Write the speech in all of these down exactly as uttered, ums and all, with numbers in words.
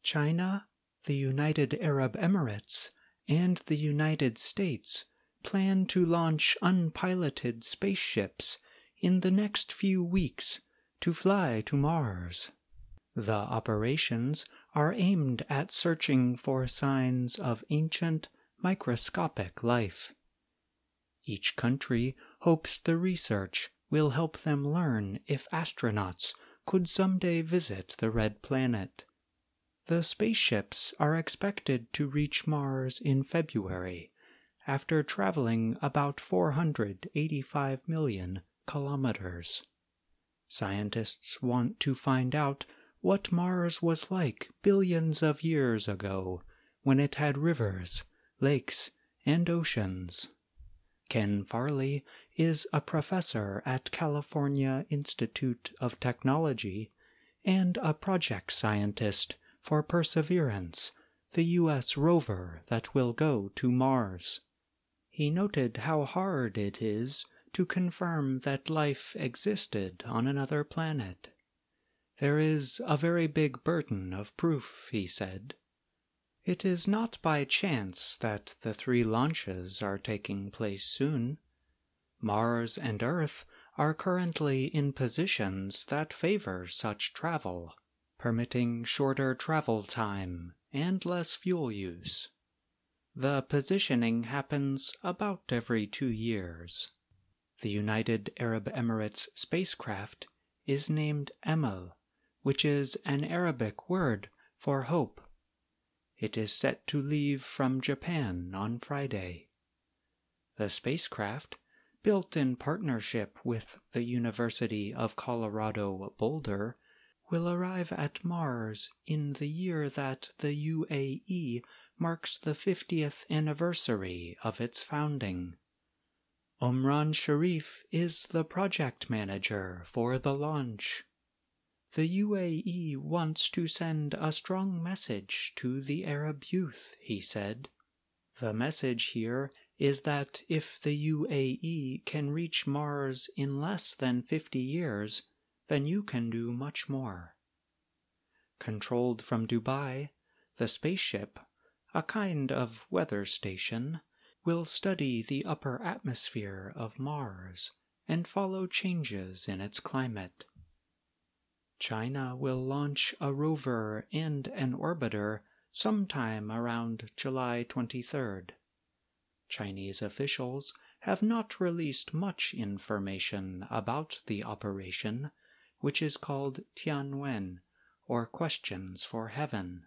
China, the United Arab Emirates, and the United States plan to launch unpiloted spaceships in the next few weeks to fly to Mars. The operations are aimed at searching for signs of ancient, microscopic life. Each country hopes the research will help them learn if astronauts could someday visit the red planet. The spaceships are expected to reach Mars in February, after traveling about four hundred eighty-five million kilometers. Scientists want to find out what Mars was like billions of years ago, when it had rivers, lakes, and oceans. Ken Farley is a professor at California Institute of Technology and a project scientist for Perseverance, the U S rover that will go to Mars. He noted how hard it is to confirm that life existed on another planet. There is a very big burden of proof, he said. It is not by chance that the three launches are taking place soon. Mars and Earth are currently in positions that favor such travel, permitting shorter travel time and less fuel use. The positioning happens about every two years. The United Arab Emirates spacecraft is named Emil, which is an Arabic word for hope. It is set to leave from Japan on Friday. The spacecraft, built in partnership with the University of Colorado Boulder, will arrive at Mars in the year that the U A E marks the fiftieth anniversary of its founding. Omran Sharif is the project manager for the launch. The U A E wants to send a strong message to the Arab youth, he said. The message here is that if the U A E can reach Mars in less than fifty years, then you can do much more. Controlled from Dubai, the spaceship, a kind of weather station, will study the upper atmosphere of Mars and follow changes in its climate. China will launch a rover and an orbiter sometime around July twenty-third. Chinese officials have not released much information about the operation, which is called Tianwen, or Questions for Heaven.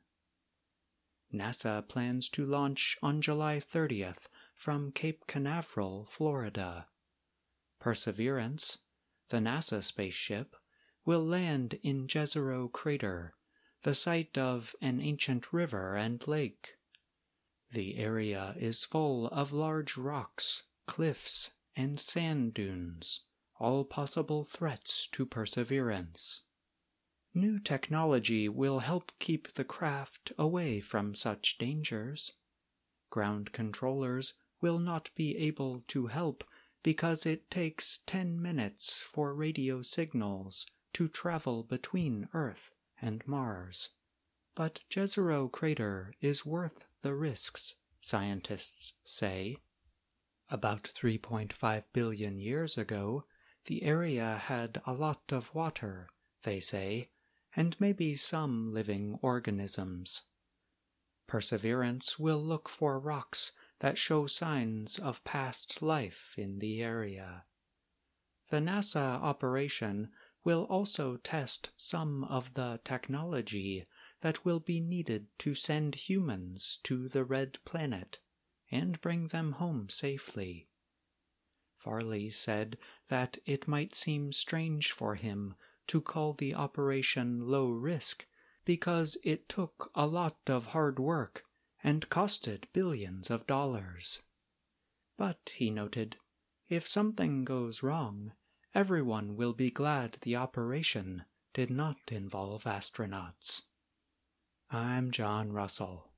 NASA plans to launch on July thirtieth from Cape Canaveral, Florida. Perseverance, the NASA spaceship, will land in Jezero Crater, the site of an ancient river and lake. The area is full of large rocks, cliffs, and sand dunes, all possible threats to Perseverance. New technology will help keep the craft away from such dangers. Ground controllers will not be able to help because it takes ten minutes for radio signals to travel between Earth and Mars. But Jezero Crater is worth the risks, scientists say. About three point five billion years ago, the area had a lot of water, they say, and maybe some living organisms. Perseverance will look for rocks that show signs of past life in the area. The NASA operation will also test some of the technology that will be needed to send humans to the red planet and bring them home safely. Farley said that it might seem strange for him to call the operation low risk because it took a lot of hard work and costed billions of dollars. But, he noted, if something goes wrong, everyone will be glad the operation did not involve astronauts. I'm John Russell.